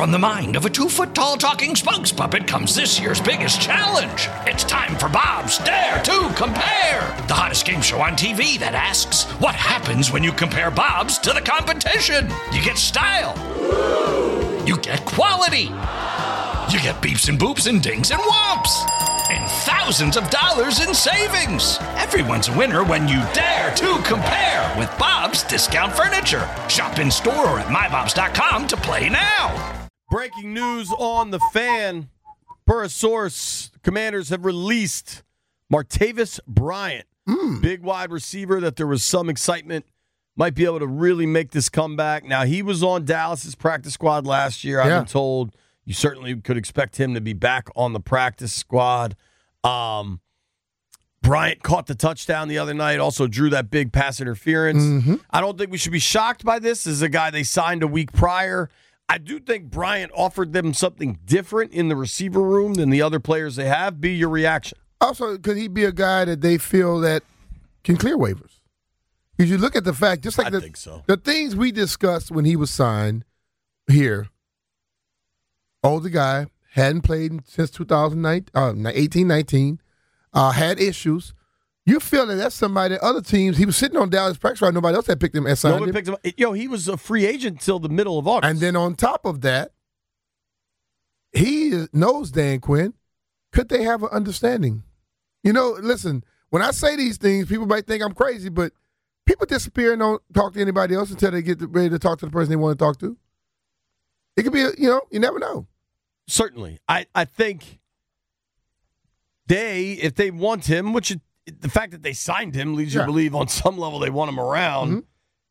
From the mind of a 2-foot-tall talking spokes puppet comes this year's biggest challenge. It's time for Bob's Dare to Compare, the hottest game show on TV that asks, what happens when you compare Bob's to the competition? You get style. You get quality. You get beeps and boops and dings and whomps. And thousands of dollars in savings. Everyone's a winner when you dare to compare with Bob's Discount Furniture. Shop in store or at mybobs.com to play now. Breaking news on the Fan. Per a source, Commanders have released Martavis Bryant, big wide receiver that there was some excitement might be able to really make this comeback. Now, he was on Dallas's practice squad last year. I've been told you certainly could expect him to be back on the practice squad. Bryant caught the touchdown the other night, also drew that big pass interference. I don't think we should be shocked by this. This is a guy they signed a week prior. I do think Bryant offered them something different in the receiver room than the other players they have. Be your reaction. Also, could he be a guy that they feel that can clear waivers? Because you look at the fact, just like the things we discussed when he was signed here, older guy, hadn't played since 2018-19, had issues. You feel that that's somebody that other teams, he was sitting on Dallas practice right, nobody else had picked him and signed Nobody picked him up. He was a free agent till the middle of August. And then on top of that, he knows Dan Quinn. Could they have an understanding? Listen, when I say these things, people might think I'm crazy, but people disappear and don't talk to anybody else until they get ready to talk to the person they want to talk to. It could be, you never know. Certainly. I think if they want him, the fact that they signed him leads you to believe on some level they want him around.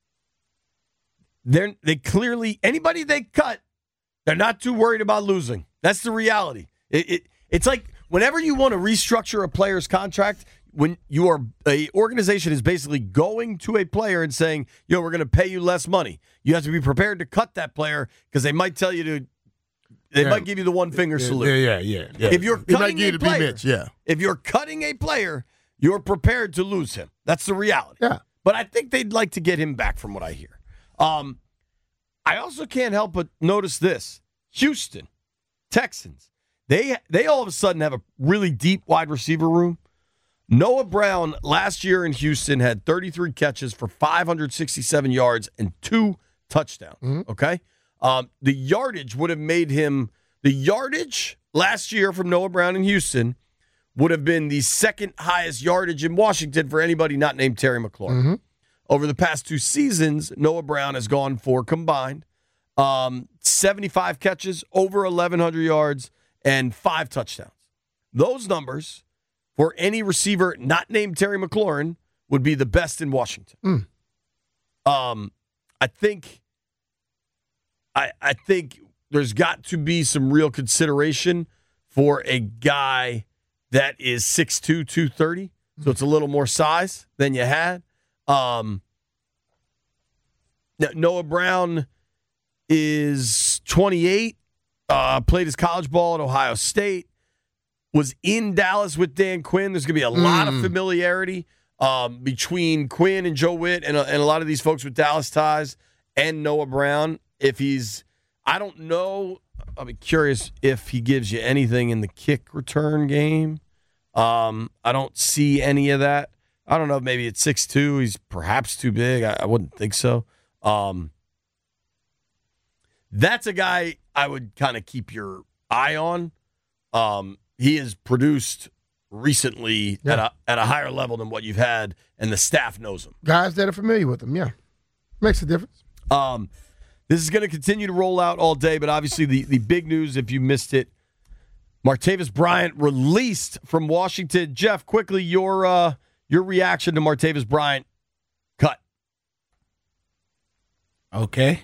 They clearly, anybody they cut, they're not too worried about losing. That's the reality. It's like whenever you want to restructure a player's contract, when a organization is basically going to a player and saying, we're going to pay you less money. You have to be prepared to cut that player because they might tell you to. They might give you the one finger salute. Yeah. If you're cutting a player, if you're cutting a player, you're prepared to lose him. That's the reality. Yeah. But I think they'd like to get him back from what I hear. I also can't help but notice this. Houston Texans, they all of a sudden have a really deep wide receiver room. Noah Brown last year in Houston had 33 catches for 567 yards and 2 touchdowns. Okay? The yardage would have made him – the yardage last year from Noah Brown in Houston would have been the second highest yardage in Washington for anybody not named Terry McLaurin. Over the past 2 seasons, Noah Brown has gone for combined 75 catches, over 1,100 yards, and 5 touchdowns. Those numbers for any receiver not named Terry McLaurin would be the best in Washington. I think there's got to be some real consideration for a guy that is 6'2", 230, so it's a little more size than you had. Noah Brown is 28, played his college ball at Ohio State, was in Dallas with Dan Quinn. There's going to be a lot of familiarity between Quinn and Joe Witt and a lot of these folks with Dallas ties and Noah Brown. I don't know. I'll be curious if he gives you anything in the kick return game. I don't see any of that. I don't know if maybe at 6'2", he's perhaps too big. I wouldn't think so. That's a guy I would kind of keep your eye on. He has produced recently at a higher level than what you've had, and the staff knows him. Guys that are familiar with him, makes a difference. This is going to continue to roll out all day, but obviously the big news, if you missed it, Martavis Bryant released from Washington. Jeff, quickly, your reaction to Martavis Bryant cut. Okay.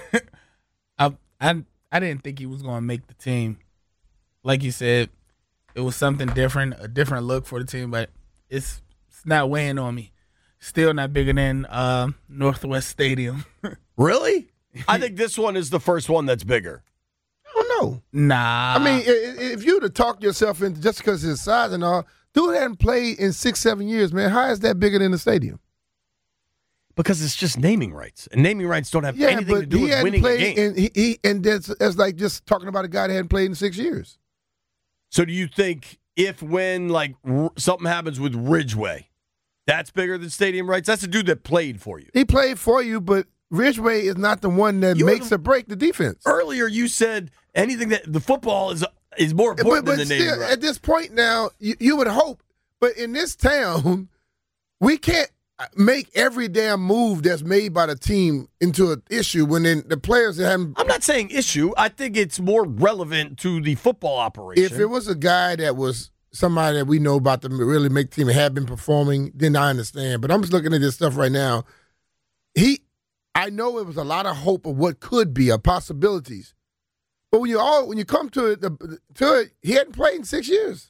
I didn't think he was going to make the team. Like you said, it was something different, a different look for the team, but it's not weighing on me. Still not bigger than Northwest Stadium. Really? I think this one is the first one that's bigger. I don't know. Nah. I mean, if you to talk yourself into just because of his size and all, dude hadn't played in 6-7 years, man. How is that bigger than the stadium? Because it's just naming rights, and naming rights don't have anything to do with winning a game. And that's like just talking about a guy that hadn't played in 6 years. So do you think when something happens with Ridgeway, that's bigger than stadium rights? That's a dude that played for you. He played for you, but Ridgeway is not the one that makes or break the defense. Earlier you said anything that the football is more important than the naming rights. At this point now, you would hope, but in this town, we can't make every damn move that's made by the team into an issue when then the players haven't. I'm not saying issue. I think it's more relevant to the football operation. If it was a guy that was somebody that we know about to really make the team and have been performing, then I understand. But I'm just looking at this stuff right now. I know it was a lot of hope of what could be, of possibilities. But when you come to it, he hadn't played in 6 years.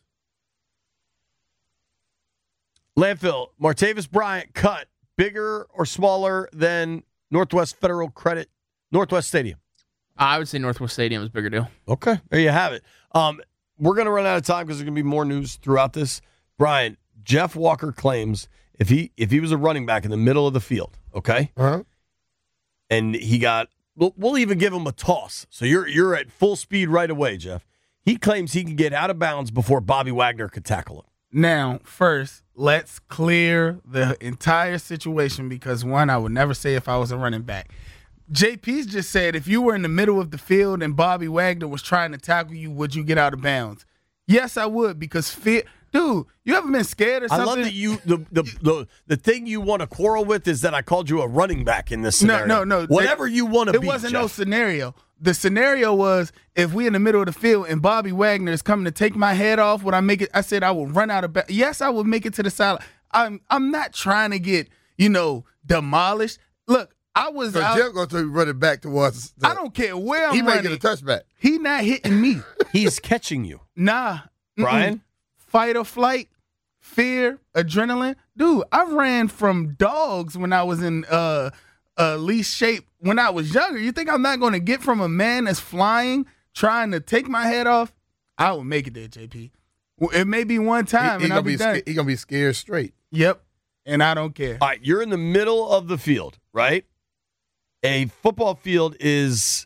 Landfill, Martavis Bryant cut bigger or smaller than Northwest Stadium? I would say Northwest Stadium is a bigger deal. Okay, there you have it. We're going to run out of time because there's going to be more news throughout this. Brian, Jeff Walker claims if he was a running back in the middle of the field, okay, and he got, we'll even give him a toss. So you're at full speed right away, Jeff. He claims he can get out of bounds before Bobby Wagner could tackle him. Now, first, let's clear the entire situation because, one, I would never say if I was a running back. JP's just said if you were in the middle of the field and Bobby Wagner was trying to tackle you, would you get out of bounds? Yes, I would because fear. Dude, you ever been scared or something? I love that the thing you want to quarrel with is that I called you a running back in this scenario. No. Whatever you want to be, it wasn't Jeff. No scenario. The scenario was if we in the middle of the field and Bobby Wagner is coming to take my head off, would I make it? I said I will run out of bounds. Yes, I would make it to the sideline. I'm not trying to get, demolished. Look, I was so out. Jeff going to run it back towards I don't care where I'm He running. making a touchback. He not hitting me. He's catching you. Nah. Brian? Fight or flight, fear, adrenaline. Dude, I ran from dogs when I was in least shape when I was younger. You think I'm not going to get from a man that's flying, trying to take my head off? I will make it there, JP. It may be one time, and I'll be done. He's going to be scared straight. Yep, and I don't care. All right, you're in the middle of the field, right? A football field is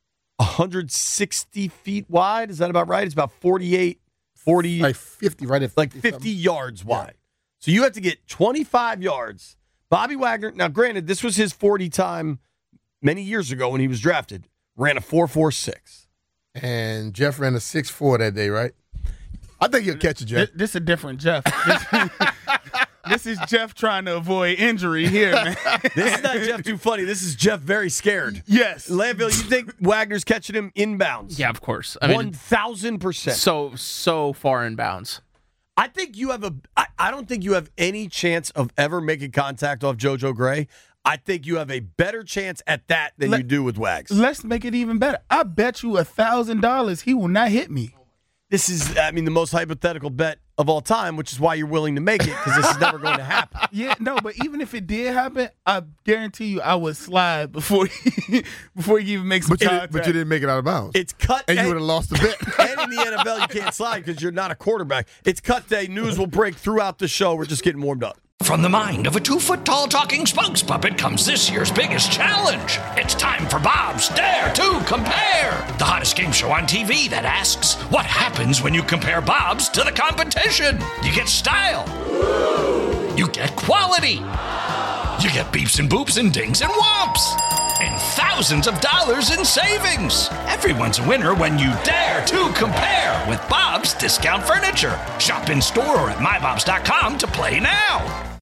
160 feet wide. Is that about right? It's about 40, like 50, right? At 50 yards wide. So you have to get 25 yards. Bobby Wagner, now granted, this was his 40 time many years ago when he was drafted, ran a 4.46. And Jeff ran a 6.4 that day, right? I think he'll catch it, Jeff. This is a different Jeff. This is Jeff trying to avoid injury here, man. This is not Jeff too funny. This is Jeff very scared. Yes. Landville, you think Wagner's catching him inbounds? Yeah, of course. 1,000%. So far inbounds. I think you have I don't think you have any chance of ever making contact off JoJo Gray. I think you have a better chance at that than you do with Wags. Let's make it even better. I bet you $1,000 he will not hit me. This is, the most hypothetical bet of all time, which is why you're willing to make it, because this is never going to happen. Yeah, no, but even if it did happen, I guarantee you I would slide before he even makes some contact. But you didn't make it out of bounds. It's cut and day. You would have lost the bet. And in the NFL, you can't slide because you're not a quarterback. It's cut day. News will break throughout the show. We're just getting warmed up. From the mind of a 2-foot-tall talking spokes puppet comes this year's biggest challenge. It's time for Bob's Dare to Compare, the hottest game show on TV that asks, what happens when you compare Bob's to the competition? You get style. You get quality. You get beeps and boops and dings and whomps. And thousands of dollars in savings. Everyone's a winner when you dare to compare with Bob's Discount Furniture. Shop in store or at mybobs.com to play now.